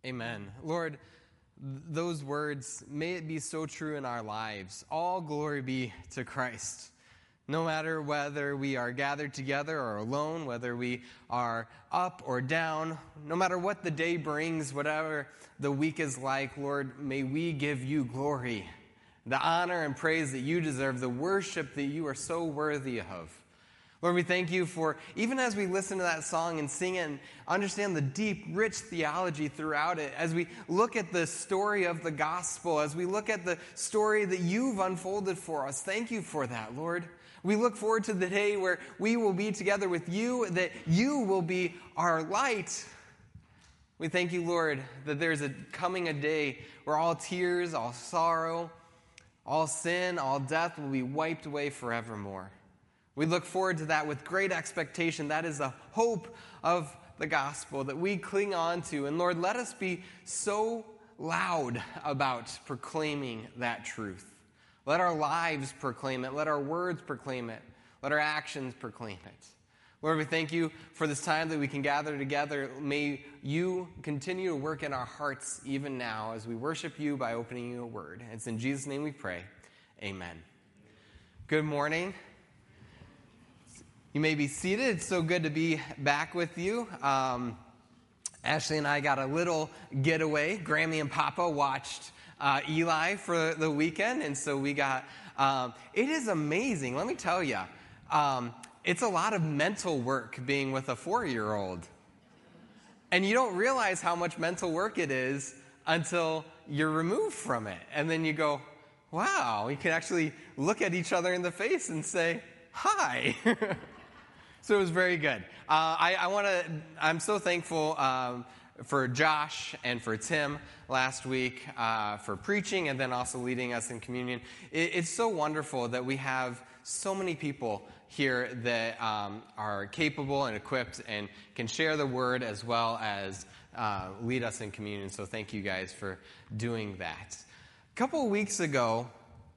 Amen. Lord, those words, may it be so true in our lives. All glory be to Christ. No matter whether we are gathered together or alone, whether we are up or down, no matter what the day brings, whatever the week is like, Lord, may we give you glory, the honor and praise that you deserve, the worship that you are so worthy of. Lord, we thank you for, even as we listen to that song and sing it and understand the deep, rich theology throughout it, as we look at the story of the gospel, as we look at the story that you've unfolded for us, thank you for that, Lord. We look forward to the day where we will be together with you, that you will be our light. We thank you, Lord, that there's coming a day where all tears, all sorrow, all sin, all death will be wiped away forevermore. We look forward to that with great expectation. That is the hope of the gospel that we cling on to. And Lord, let us be so loud about proclaiming that truth. Let our lives proclaim it. Let our words proclaim it. Let our actions proclaim it. Lord, we thank you for this time that we can gather together. May you continue to work in our hearts even now as we worship you by opening your word. It's in Jesus' name we pray. Amen. Good morning. You may be seated. It's so good to be back with you. Ashley and I got a little getaway. Grammy and Papa watched Eli for the weekend, and so we got, it is amazing, let me tell you. It's a lot of mental work being with a 4-year-old. And you don't realize how much mental work it is until you're removed from it. And then you go, wow, you can actually look at each other in the face and say, hi. So it was very good. I'm so thankful for Josh and for Tim last week for preaching and then also leading us in communion. It's so wonderful that we have so many people here that are capable and equipped and can share the word as well as lead us in communion. So thank you guys for doing that. A couple of weeks ago,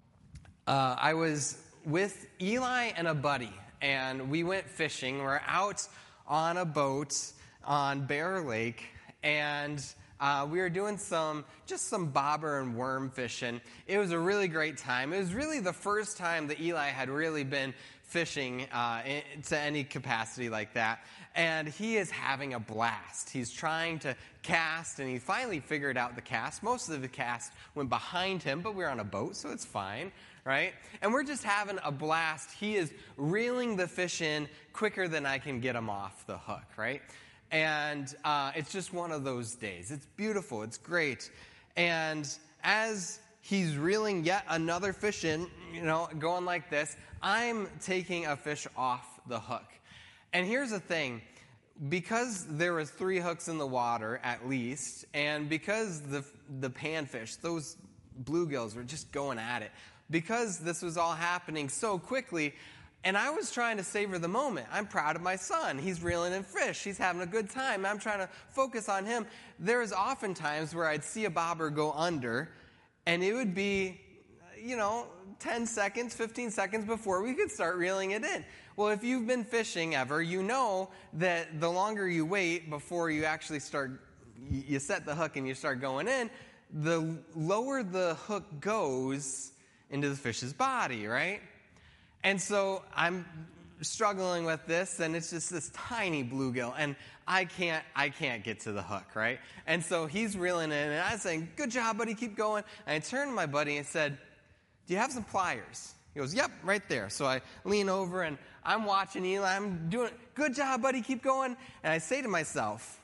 I was with Eli and a buddy, and we went fishing. We're out on a boat on Bear Lake, and we were doing some bobber and worm fishing. It was a really great time. It was really the first time that Eli had really been fishing to any capacity like that, and he is having a blast. He's trying to cast, and he finally figured out the cast. Most of the cast went behind him, but we're on a boat, so it's fine, right? And we're just having a blast. He is reeling the fish in quicker than I can get him off the hook, right? And it's just one of those days. It's beautiful. It's great. And as he's reeling yet another fish in, going like this, I'm taking a fish off the hook. And here's the thing. Because there was 3 hooks in the water at least, and because the panfish, those bluegills were just going at it, because this was all happening so quickly, and I was trying to savor the moment. I'm proud of my son. He's reeling in fish. He's having a good time. I'm trying to focus on him. There's often times where I'd see a bobber go under, and it would be, 10 seconds, 15 seconds before we could start reeling it in. Well, if you've been fishing ever, you know that the longer you wait before you actually you set the hook and you start going in, the lower the hook goes into the fish's body, right? And so I'm struggling with this, and it's just this tiny bluegill, and I can't get to the hook, right? And so he's reeling in, and I'm saying, good job, buddy, keep going. And I turned to my buddy and said, do you have some pliers? He goes, yep, right there. So I lean over, and I'm watching Eli. I'm doing, good job, buddy, keep going. And I say to myself,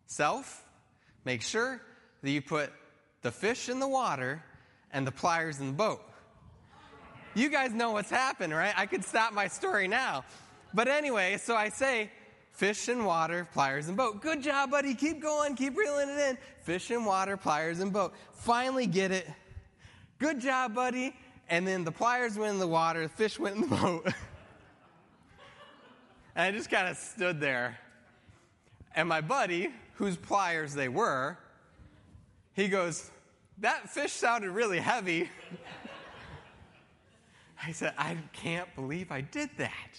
make sure that you put the fish in the water and the pliers in the boat. You guys know what's happened, right? I could stop my story now. But anyway, so I say, fish and water, pliers and boat. Good job, buddy. Keep going. Keep reeling it in. Fish and water, pliers and boat. Finally get it. Good job, buddy. And then the pliers went in the water. The fish went in the boat. And I just kind of stood there. And my buddy, whose pliers they were, he goes, that fish sounded really heavy. I said, I can't believe I did that.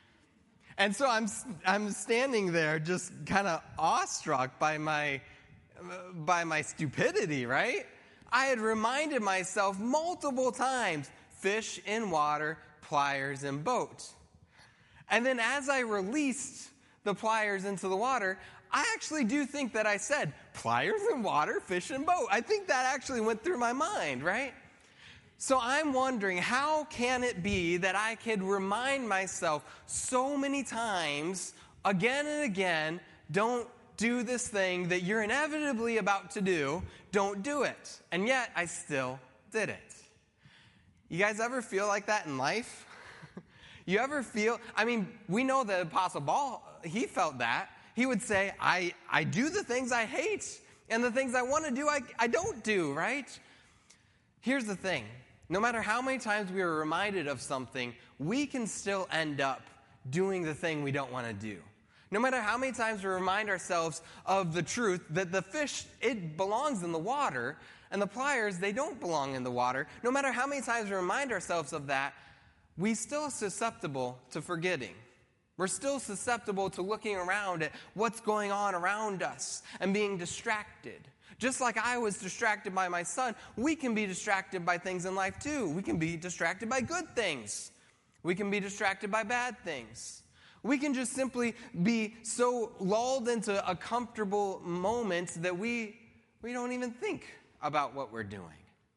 And so I'm standing there just kind of awestruck by my by my stupidity, right? I had reminded myself multiple times, fish in water, pliers in boat. And then as I released the pliers into the water, I actually do think that I said, pliers in water, fish in boat. I think that actually went through my mind, right? So I'm wondering, how can it be that I could remind myself so many times, again and again, don't do this thing that you're inevitably about to do, don't do it. And yet, I still did it. You guys ever feel like that in life? You ever feel, we know the Apostle Paul, he felt that. He would say, I do the things I hate, and the things I want to do, I don't do, right? Here's the thing. No matter how many times we are reminded of something, we can still end up doing the thing we don't want to do. No matter how many times we remind ourselves of the truth that the fish, it belongs in the water, and the pliers, they don't belong in the water. No matter how many times we remind ourselves of that, we're still susceptible to forgetting. We're still susceptible to looking around at what's going on around us and being distracted. Just like I was distracted by my son, we can be distracted by things in life too. We can be distracted by good things. We can be distracted by bad things. We can just simply be so lulled into a comfortable moment that we don't even think about what we're doing.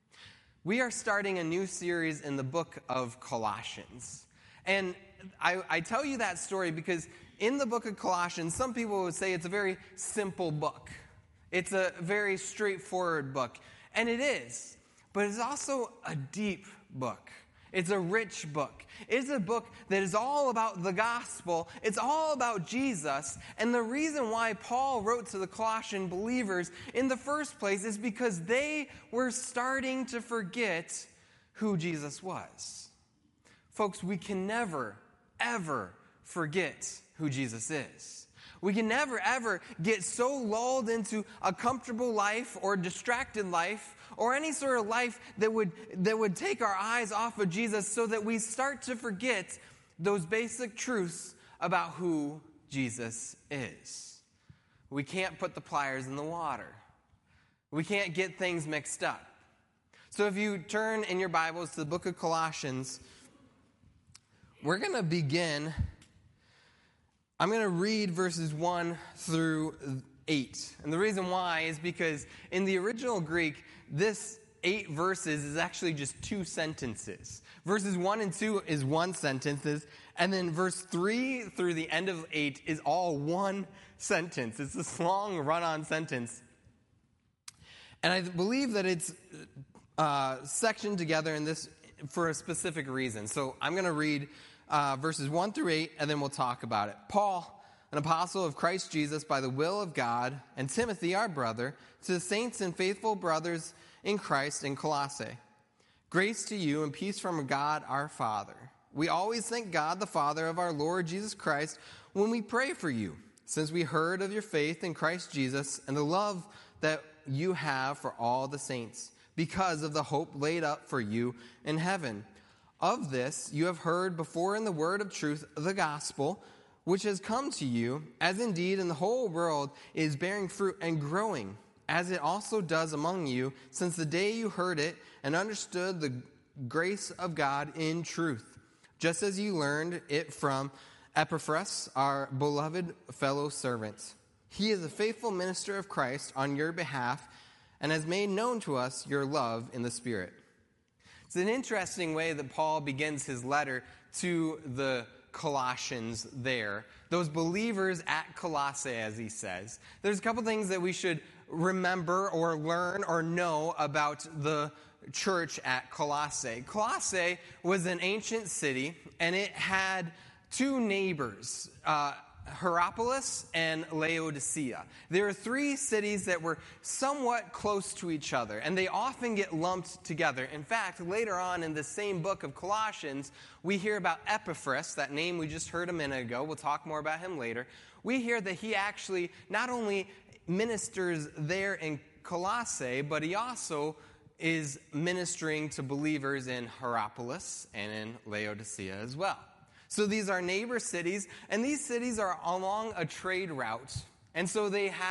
We are starting a new series in the book of Colossians. And I tell you that story because in the book of Colossians, some people would say it's a very simple book. It's a very straightforward book. And it is. But it's also a deep book. It's a rich book. It's a book that is all about the gospel. It's all about Jesus. And the reason why Paul wrote to the Colossian believers in the first place is because they were starting to forget who Jesus was. Folks, we can never, ever forget who Jesus is. We can never, ever get so lulled into a comfortable life or distracted life or any sort of life that would take our eyes off of Jesus so that we start to forget those basic truths about who Jesus is. We can't put the pliers in the water. We can't get things mixed up. So if you turn in your Bibles to the book of Colossians, we're going to begin. I'm going to read verses 1 through 8. And the reason why is because in the original Greek, this 8 verses is actually just 2 sentences. Verses 1 and 2 is 1 sentence, and then verse 3 through the end of 8 is all 1 sentence. It's this long run-on sentence. And I believe that it's sectioned together in this for a specific reason. So I'm going to read verses 1 through 8, and then we'll talk about it. Paul, an apostle of Christ Jesus by the will of God, and Timothy, our brother, to the saints and faithful brothers in Christ in Colossae. Grace to you and peace from God our Father. We always thank God, the Father of our Lord Jesus Christ, when we pray for you, since we heard of your faith in Christ Jesus and the love that you have for all the saints, because of the hope laid up for you in heaven. Of this you have heard before in the word of truth, the gospel, which has come to you, as indeed in the whole world is bearing fruit and growing, as it also does among you, since the day you heard it and understood the grace of God in truth, just as you learned it from Epaphras, our beloved fellow servant. He is a faithful minister of Christ on your behalf and has made known to us your love in the Spirit. It's an interesting way that Paul begins his letter to the Colossians there. Those believers at Colossae, as he says. There's a couple things that we should remember or learn or know about the church at Colossae. Colossae was an ancient city, and it had 2 neighbors, Hierapolis and Laodicea. There are 3 cities that were somewhat close to each other, and they often get lumped together. In fact, later on in the same book of Colossians, we hear about Epaphras, that name we just heard a minute ago. We'll talk more about him later. We hear that he actually not only ministers there in Colossae, but he also is ministering to believers in Hierapolis and in Laodicea as well. So these are neighbor cities, and these cities are along a trade route. And so they have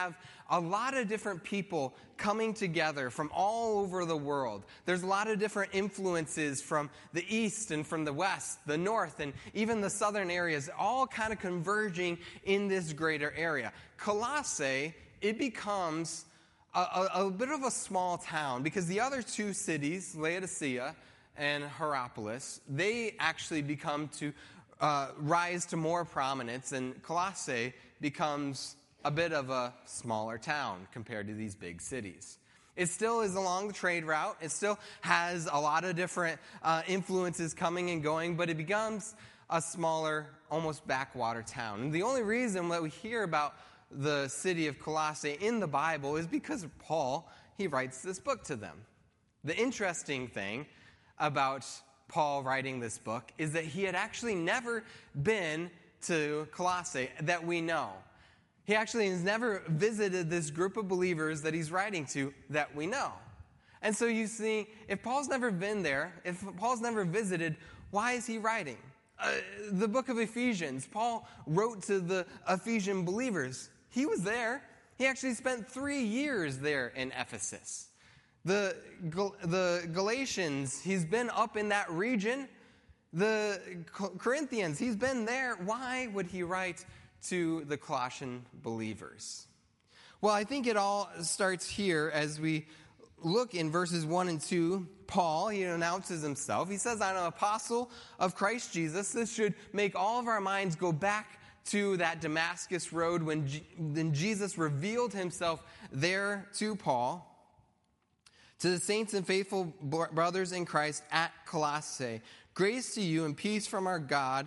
a lot of different people coming together from all over the world. There's a lot of different influences from the east and from the west, the north, and even the southern areas, all kind of converging in this greater area. Colossae, it becomes a bit of a small town because the other two cities, Laodicea and Hierapolis, they actually become to rise to more prominence, and Colossae becomes a bit of a smaller town compared to these big cities. It still is along the trade route. It still has a lot of different influences coming and going, but it becomes a smaller, almost backwater town. And the only reason that we hear about the city of Colossae in the Bible is because of Paul. He writes this book to them. The interesting thing about Paul writing this book is that he had actually never been to Colossae that we know. He actually has never visited this group of believers that he's writing to that we know. And so you see, if Paul's never been there, if Paul's never visited, why is he writing? The book of Ephesians, Paul wrote to the Ephesian believers. He was there. He actually spent 3 years there in Ephesus. The Galatians, he's been up in that region. The Corinthians, he's been there. Why would he write to the Colossian believers? Well, I think it all starts here as we look in verses 1 and 2. Paul, he announces himself. He says, I'm an apostle of Christ Jesus. This should make all of our minds go back to that Damascus road when Jesus revealed himself there to Paul. To the saints and faithful brothers in Christ at Colossae, grace to you and peace from God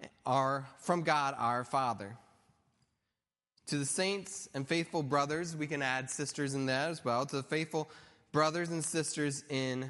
our Father. To the saints and faithful brothers, we can add sisters in that as well. To the faithful brothers and sisters in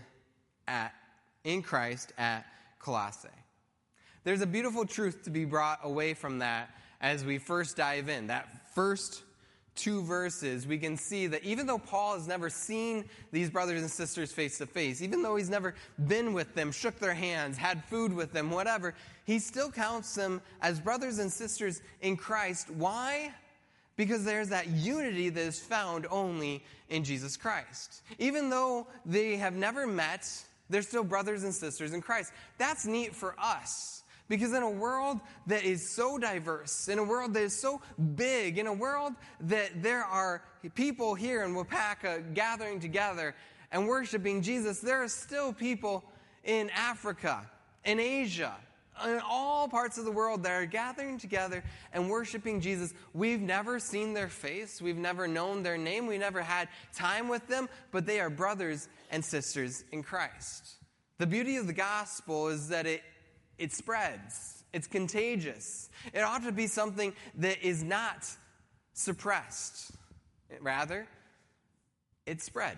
Christ at Colossae. There's a beautiful truth to be brought away from that as we first dive in. That first 2 verses, we can see that even though Paul has never seen these brothers and sisters face to face, even though he's never been with them, shook their hands, had food with them, whatever, he still counts them as brothers and sisters in Christ. Why? Because there's that unity that is found only in Jesus Christ. Even though they have never met, they're still brothers and sisters in Christ. That's neat for us. Because in a world that is so diverse, in a world that is so big, in a world that there are people here in Wapaka gathering together and worshiping Jesus, there are still people in Africa, in Asia, in all parts of the world that are gathering together and worshiping Jesus. We've never seen their face. We've never known their name. We never had time with them, but they are brothers and sisters in Christ. The beauty of the gospel is that it spreads. It's contagious. It ought to be something that is not suppressed. Rather, it's spread.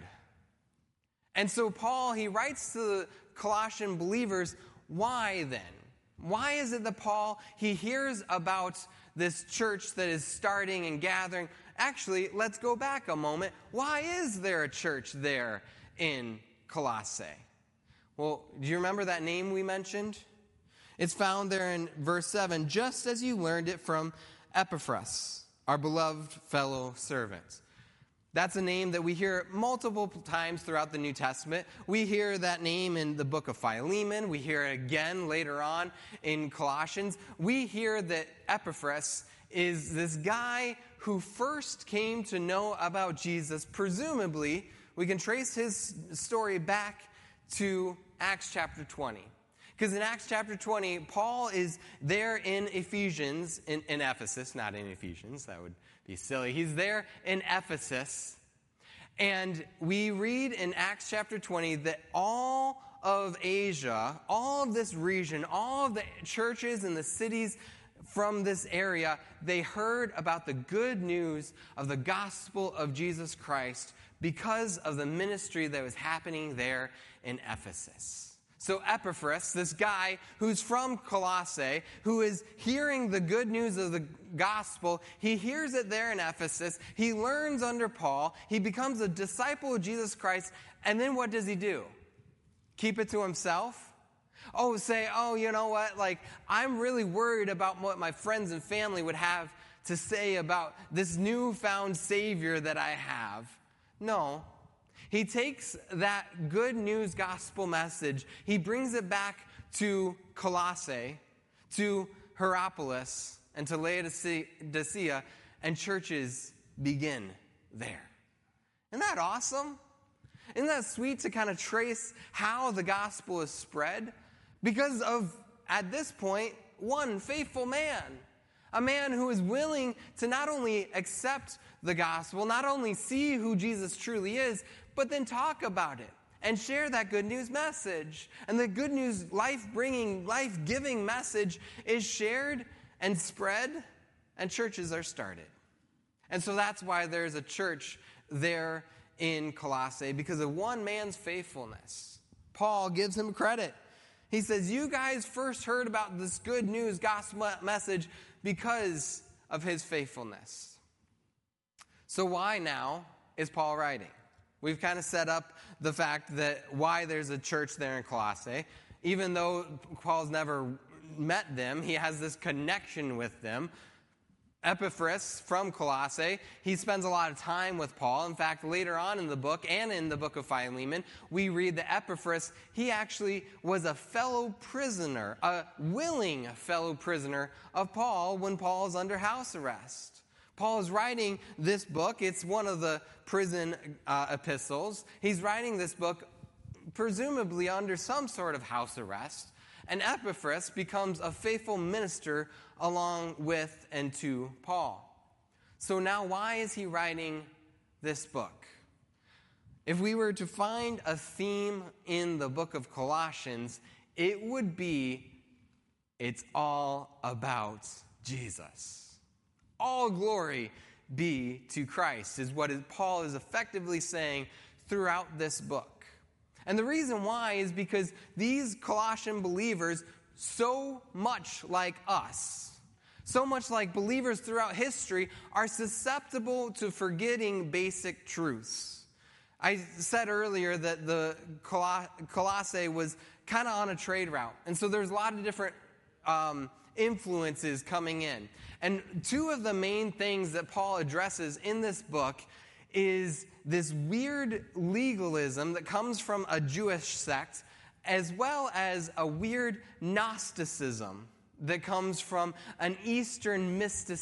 And so Paul, he writes to the Colossian believers, why then? Why is it that Paul, he hears about this church that is starting and gathering? Actually, let's go back a moment. Why is there a church there in Colossae? Well, do you remember that name we mentioned? It's found there in verse 7, just as you learned it from Epaphras, our beloved fellow servant. That's a name that we hear multiple times throughout the New Testament. We hear that name in the book of Philemon. We hear it again later on in Colossians. We hear that Epaphras is this guy who first came to know about Jesus. Presumably, we can trace his story back to Acts chapter 20. Because in Acts chapter 20, Paul is there in Ephesians, in Ephesus, not in Ephesians, that would be silly. He's there in Ephesus, and we read in Acts chapter 20 that all of Asia, all of this region, all of the churches and the cities from this area, they heard about the good news of the gospel of Jesus Christ because of the ministry that was happening there in Ephesus. So Epaphras, this guy who's from Colossae, who is hearing the good news of the gospel, he hears it there in Ephesus. He learns under Paul. He becomes a disciple of Jesus Christ. And then what does he do? Keep it to himself? You know what? I'm really worried about what my friends and family would have to say about this newfound Savior that I have. No. He takes that good news gospel message, he brings it back to Colossae, to Hierapolis, and to Laodicea, and churches begin there. Isn't that awesome? Isn't that sweet to kind of trace how the gospel is spread? Because of, at this point, one faithful man. A man who is willing to not only accept the gospel, not only see who Jesus truly is, but then talk about it and share that good news message. And the good news, life-bringing, life-giving message is shared and spread, and churches are started. And so that's why there's a church there in Colossae, because of one man's faithfulness. Paul gives him credit. He says, you guys first heard about this good news gospel message because of his faithfulness. So why now is Paul writing? We've kind of set up the fact that why there's a church there in Colossae. Even though Paul's never met them, he has this connection with them. Epaphras from Colossae, he spends a lot of time with Paul. In fact, later on in the book and in the book of Philemon, we read that Epaphras, he actually was a fellow prisoner, a willing fellow prisoner of Paul when Paul is under house arrest. Paul is writing this book. It's one of the prison epistles. He's writing this book presumably under some sort of house arrest. And Epaphras becomes a faithful minister along with and to Paul. So now why is he writing this book? If we were to find a theme in the book of Colossians, it would be, it's all about Jesus. All glory be to Christ is what Paul is effectively saying throughout this book. And the reason why is because these Colossian believers, so much like us, so much like believers throughout history, are susceptible to forgetting basic truths. I said earlier that the Colossae was kind of on a trade route. And so there's a lot of different influences coming in. And two of the main things that Paul addresses in this book is this weird legalism that comes from a Jewish sect, as well as a weird Gnosticism that comes from an Eastern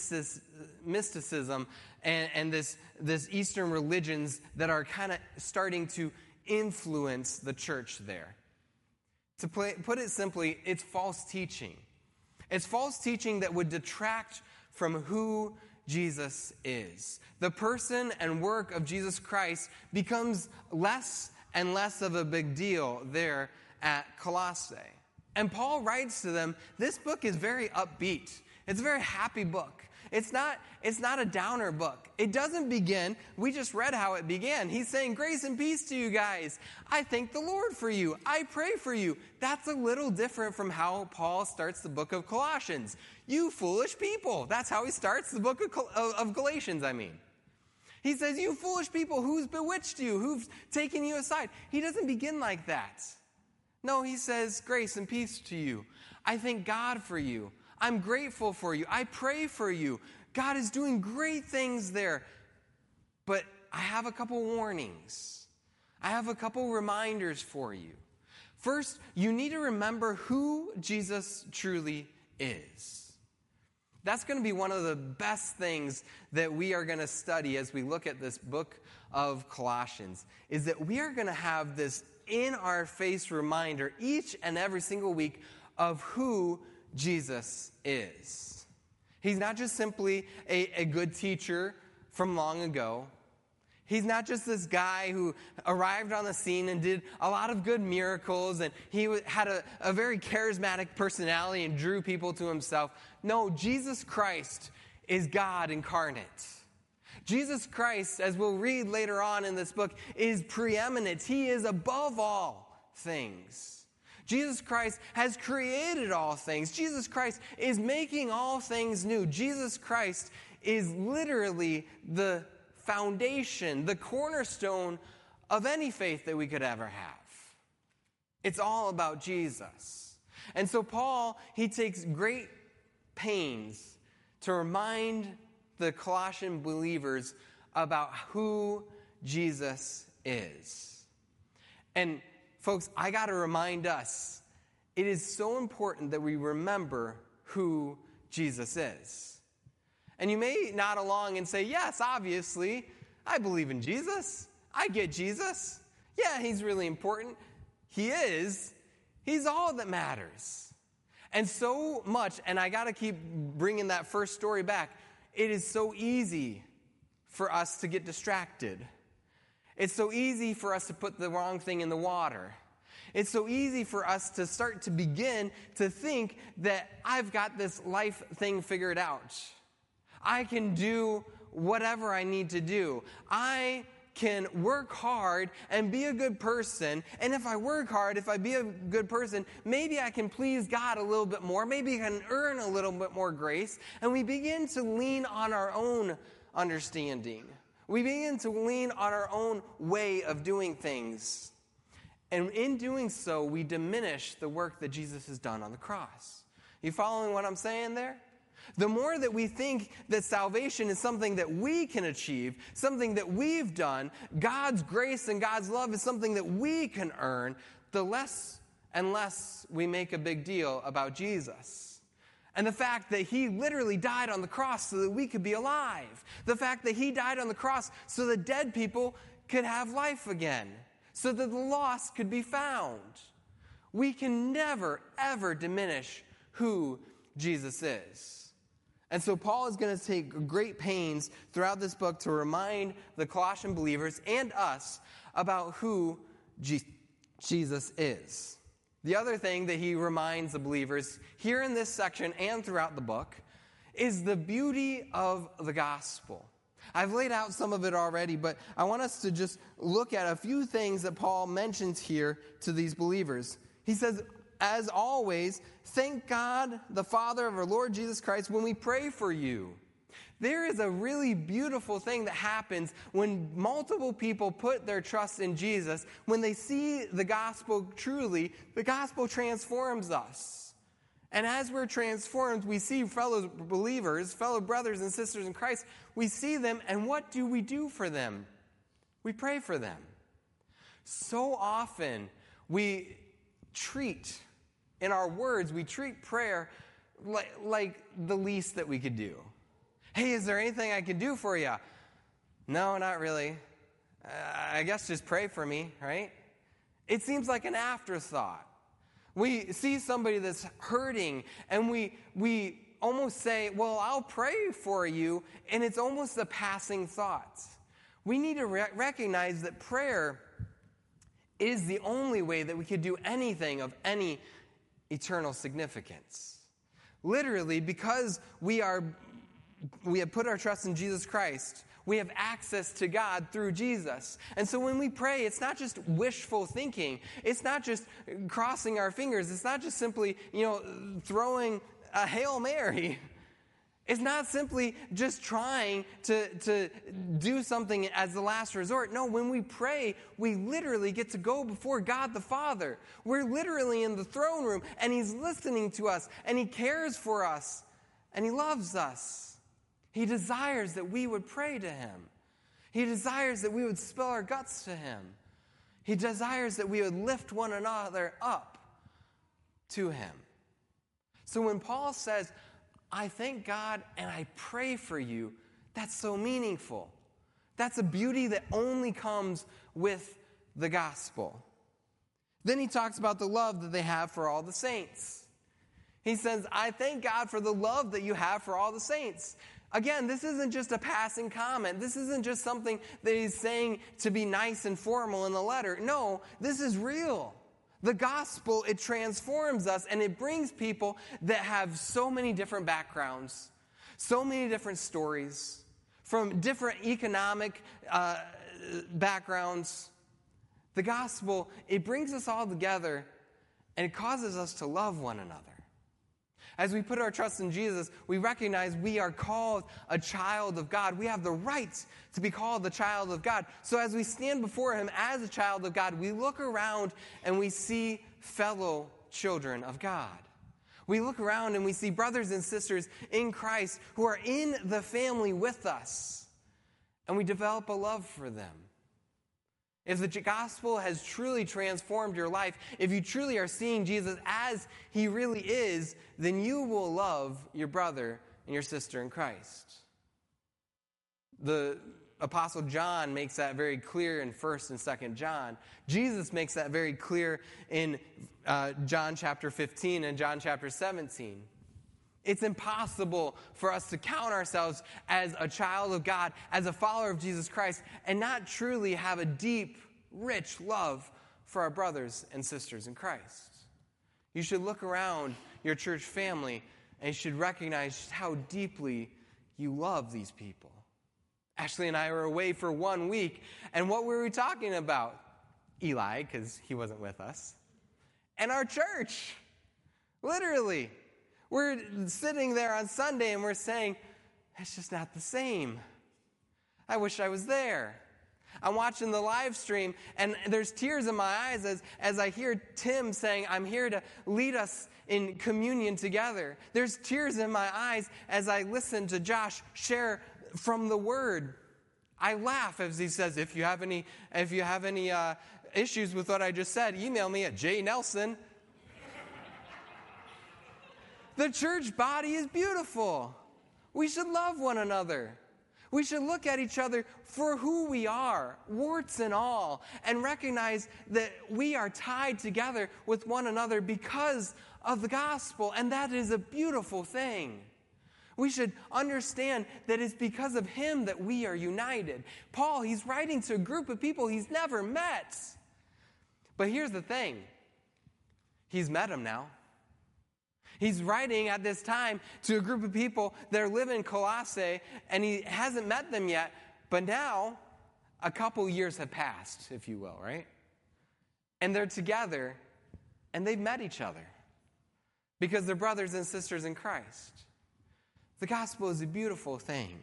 mysticism and this Eastern religions that are kind of starting to influence the church there. To put it simply, it's false teaching. It's false teaching that would detract from who Jesus is. The person and work of Jesus Christ becomes less and less of a big deal there at Colossae. And Paul writes to them, this book is very upbeat. It's a very happy book. It's not a downer book. It doesn't begin, we just read how it began. He's saying, grace and peace to you guys. I thank the Lord for you. I pray for you. That's a little different from how Paul starts the book of Colossians. You foolish people. That's how he starts the book of Galatians, He says, you foolish people, who's bewitched you? Who's taken you aside? He doesn't begin like that. No, he says, grace and peace to you. I thank God for you. I'm grateful for you. I pray for you. God is doing great things there. But I have a couple warnings. I have a couple reminders for you. First, you need to remember who Jesus truly is. That's going to be one of the best things that we are going to study as we look at this book of Colossians, is that we are going to have this in-our-face reminder each and every single week of who Jesus is. He's not just simply a good teacher from long ago. He's not just this guy who arrived on the scene and did a lot of good miracles, and he had a very charismatic personality and drew people to himself. No, Jesus Christ is God incarnate. Jesus Christ, as we'll read later on in this book, is preeminent. He is above all things. Jesus Christ has created all things. Jesus Christ is making all things new. Jesus Christ is literally the foundation, the cornerstone of any faith that we could ever have. It's all about Jesus. And so Paul, he takes great pains to remind the Colossian believers about who Jesus is. And folks, I got to remind us, it is so important that we remember who Jesus is. And you may nod along and say, yes, obviously, I believe in Jesus. I get Jesus. Yeah, he's really important. He is. He's all that matters. And so much, and I got to keep bringing that first story back, it is so easy for us to get distracted. It's so easy for us to put the wrong thing in the water. It's so easy for us to start to begin to think that I've got this life thing figured out. I can do whatever I need to do. I can work hard and be a good person. And if I work hard, if I be a good person, maybe I can please God a little bit more. Maybe I can earn a little bit more grace. And we begin to lean on our own understanding. We begin to lean on our own way of doing things. And in doing so, we diminish the work that Jesus has done on the cross. You following what I'm saying there? The more that we think that salvation is something that we can achieve, something that we've done, God's grace and God's love is something that we can earn, the less and less we make a big deal about Jesus. And the fact that he literally died on the cross so that we could be alive. The fact that he died on the cross so that dead people could have life again. So that the lost could be found. We can never, ever diminish who Jesus is. And so Paul is going to take great pains throughout this book to remind the Colossian believers and us about who Jesus is. The other thing that he reminds the believers here in this section and throughout the book is the beauty of the gospel. I've laid out some of it already, but I want us to just look at a few things that Paul mentions here to these believers. He says, as always, thank God, the Father of our Lord Jesus Christ, when we pray for you. There is a really beautiful thing that happens when multiple people put their trust in Jesus. When they see the gospel truly, the gospel transforms us. And as we're transformed, we see fellow believers, fellow brothers and sisters in Christ. We see them, and what do we do for them? We pray for them. So often, we treat, in our words, we treat prayer like the least that we could do. Hey, is there anything I can do for you? No, not really. I guess just pray for me, right? It seems like an afterthought. We see somebody that's hurting, and we almost say, well, I'll pray for you, and it's almost a passing thought. We need to recognize that prayer is the only way that we could do anything of any eternal significance. Literally, because we have put our trust in Jesus Christ, we have access to God through Jesus. And so when we pray, it's not just wishful thinking. It's not just crossing our fingers. It's not just simply, throwing a Hail Mary. It's not simply just trying to do something as the last resort. No, when we pray, we literally get to go before God the Father. We're literally in the throne room, and he's listening to us, and he cares for us, and he loves us. He desires that we would pray to him. He desires that we would spill our guts to him. He desires that we would lift one another up to him. So when Paul says, I thank God and I pray for you, that's so meaningful. That's a beauty that only comes with the gospel. Then he talks about the love that they have for all the saints. He says, I thank God for the love that you have for all the saints. Again, this isn't just a passing comment. This isn't just something that he's saying to be nice and formal in the letter. No, this is real. The gospel, it transforms us, and it brings people that have so many different backgrounds, so many different stories, from different economic backgrounds. The gospel, it brings us all together, and it causes us to love one another. As we put our trust in Jesus, we recognize we are called a child of God. We have the right to be called the child of God. So as we stand before him as a child of God, we look around and we see fellow children of God. We look around and we see brothers and sisters in Christ who are in the family with us, and we develop a love for them. If the gospel has truly transformed your life, if you truly are seeing Jesus as he really is, then you will love your brother and your sister in Christ. The Apostle John makes that very clear in 1st and 2nd John. Jesus makes that very clear in John chapter 15 and John chapter 17. It's impossible for us to count ourselves as a child of God, as a follower of Jesus Christ, and not truly have a deep, rich love for our brothers and sisters in Christ. You should look around your church family and you should recognize just how deeply you love these people. Ashley and I were away for 1 week, and what were we talking about? Eli, because he wasn't with us, and our church. Literally. We're sitting there on Sunday and we're saying, it's just not the same. I wish I was there. I'm watching the live stream and there's tears in my eyes as I hear Tim saying, I'm here to lead us in communion together. There's tears in my eyes as I listen to Josh share from the Word. I laugh as he says, if you have any issues with what I just said, email me at jnelson. The church body is beautiful. We should love one another. We should look at each other for who we are, warts and all, and recognize that we are tied together with one another because of the gospel, and that is a beautiful thing. We should understand that it's because of him that we are united. Paul, he's writing to a group of people he's never met. But here's the thing. He's met them now. He's writing at this time to a group of people that are living in Colossae, and he hasn't met them yet, but now a couple years have passed, if you will, right? And they're together, and they've met each other because they're brothers and sisters in Christ. The gospel is a beautiful thing.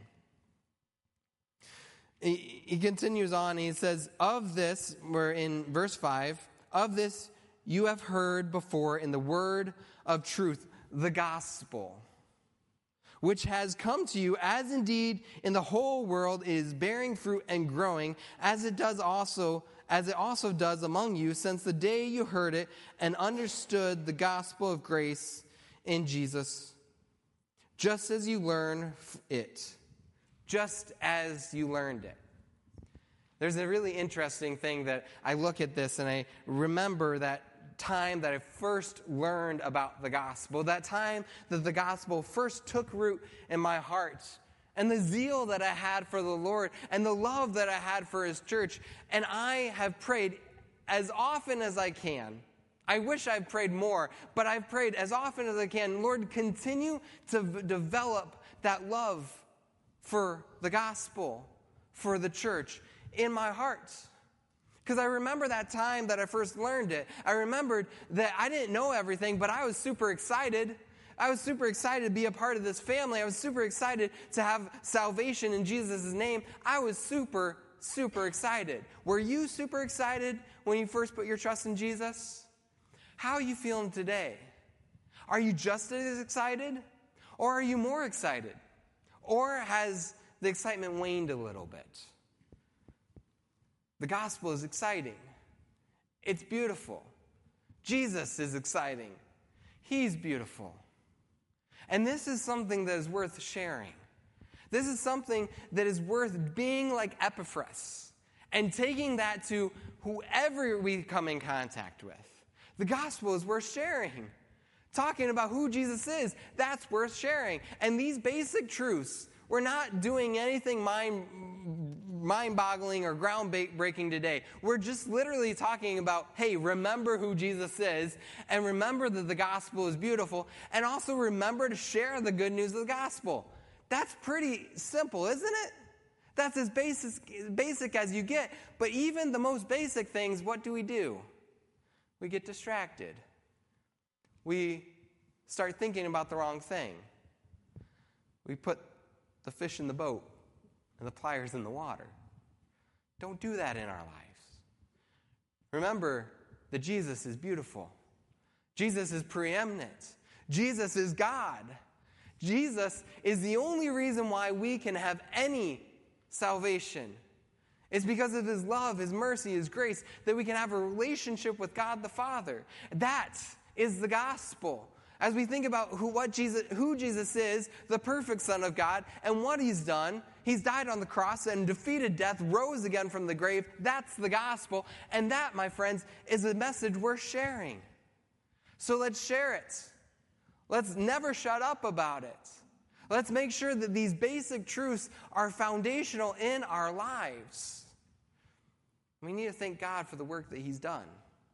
He continues on, he says, of this, we're in verse 5, of this you have heard before in the word of truth, the gospel, which has come to you, as indeed in the whole world is bearing fruit and growing, as it also does among you, since the day you heard it and understood the gospel of grace in Jesus, just as you learned it. Just as you learned it. There's a really interesting thing that I look at this and I remember that time that I first learned about the gospel, that time that the gospel first took root in my heart, and the zeal that I had for the Lord, and the love that I had for his church. And I have prayed as often as I can. I wish I'd prayed more, but I've prayed as often as I can. Lord, continue to develop that love for the gospel, for the church in my heart. Because I remember that time that I first learned it. I remembered that I didn't know everything, but I was super excited. I was super excited to be a part of this family. I was super excited to have salvation in Jesus' name. I was super, super excited. Were you super excited when you first put your trust in Jesus? How are you feeling today? Are you just as excited? Or are you more excited? Or has the excitement waned a little bit? The gospel is exciting. It's beautiful. Jesus is exciting. He's beautiful. And this is something that is worth sharing. This is something that is worth being like Epaphras and taking that to whoever we come in contact with. The gospel is worth sharing. Talking about who Jesus is, that's worth sharing. And these basic truths, we're not doing anything mind-boggling or groundbreaking today. We're just literally talking about, hey, remember who Jesus is, and remember that the gospel is beautiful, and also remember to share the good news of the gospel. That's pretty simple, isn't it? That's as basic as you get. But even the most basic things, what do? We get distracted. We start thinking about the wrong thing. We put the fish in the boat and the pliers in the water. Don't do that in our lives. Remember that Jesus is beautiful. Jesus is preeminent. Jesus is God. Jesus is the only reason why we can have any salvation. It's because of his love, his mercy, his grace, that we can have a relationship with God the Father. That is the gospel. As we think about who Jesus is, the perfect Son of God, and what he's done, he's died on the cross and defeated death, rose again from the grave. That's the gospel. And that, my friends, is a message worth sharing. So let's share it. Let's never shut up about it. Let's make sure that these basic truths are foundational in our lives. We need to thank God for the work that he's done.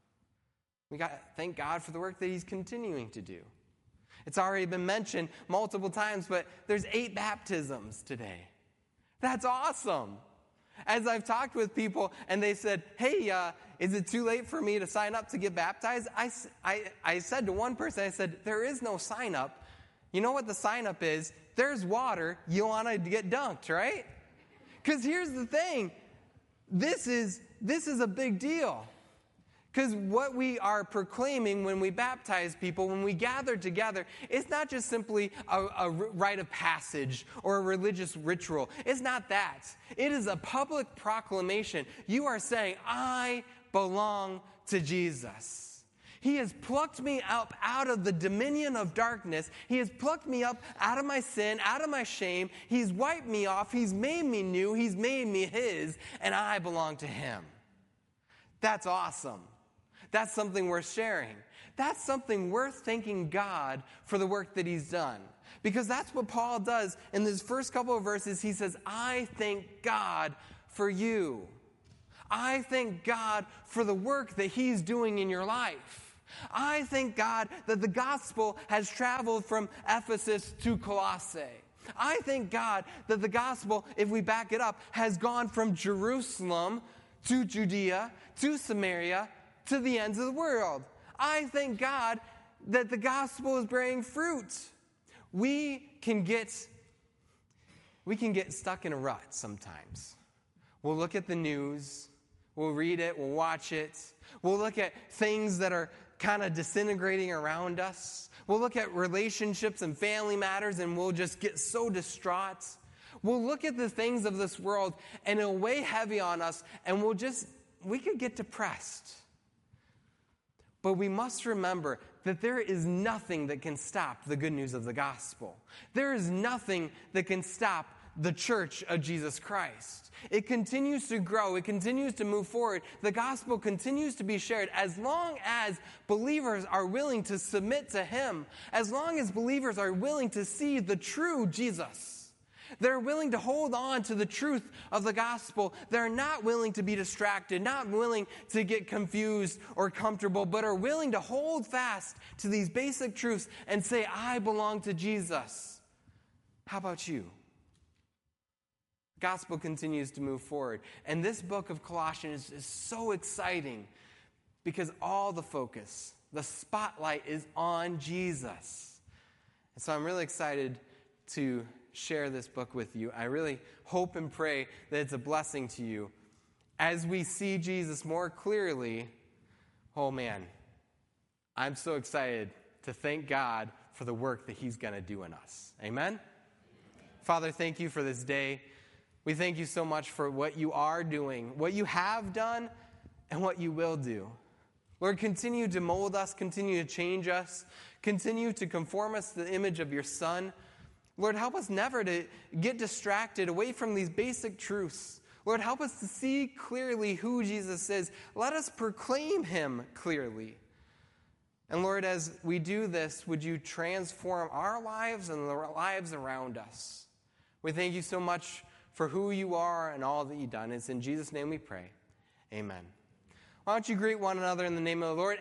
We got to thank God for the work that he's continuing to do. It's already been mentioned multiple times, but there's 8 baptisms today. That's awesome. As I've talked with people and they said, hey, is it too late for me to sign up to get baptized? I said to one person, I said, there is no sign up. You know what the sign up is? There's water. You want to get dunked, right? Because here's the thing. This is a big deal. Because what we are proclaiming when we baptize people, when we gather together, it's not just simply a rite of passage or a religious ritual. It's not that. It is a public proclamation. You are saying, I belong to Jesus. He has plucked me up out of the dominion of darkness. He has plucked me up out of my sin, out of my shame. He's wiped me off. He's made me new. He's made me his, and I belong to him. That's awesome. That's something worth sharing. That's something worth thanking God for the work that he's done. Because that's what Paul does in his first couple of verses. He says, I thank God for you. I thank God for the work that he's doing in your life. I thank God that the gospel has traveled from Ephesus to Colossae. I thank God that the gospel, if we back it up, has gone from Jerusalem to Judea to Samaria to the ends of the world. I thank God that the gospel is bearing fruit. We can get stuck in a rut sometimes. We'll look at the news, we'll read it, we'll watch it. We'll look at things that are kind of disintegrating around us. We'll look at relationships and family matters and we'll just get so distraught. We'll look at the things of this world and it'll weigh heavy on us and we could get depressed. But we must remember that there is nothing that can stop the good news of the gospel. There is nothing that can stop the church of Jesus Christ. It continues to grow. It continues to move forward. The gospel continues to be shared as long as believers are willing to submit to him, as long as believers are willing to see the true Jesus. They're willing to hold on to the truth of the gospel. They're not willing to be distracted, not willing to get confused or comfortable, but are willing to hold fast to these basic truths and say, I belong to Jesus. How about you? The gospel continues to move forward. And this book of Colossians is so exciting because all the focus, the spotlight is on Jesus. And so I'm really excited to share this book with you. I really hope and pray that it's a blessing to you. As we see Jesus more clearly, oh man, I'm so excited to thank God for the work that he's going to do in us. Amen? Father, thank you for this day. We thank you so much for what you are doing, what you have done, and what you will do. Lord, continue to mold us, continue to change us, continue to conform us to the image of your Son. Lord, help us never to get distracted away from these basic truths. Lord, help us to see clearly who Jesus is. Let us proclaim him clearly. And Lord, as we do this, would you transform our lives and the lives around us? We thank you so much for who you are and all that you've done. It's in Jesus' name we pray. Amen. Why don't you greet one another in the name of the Lord?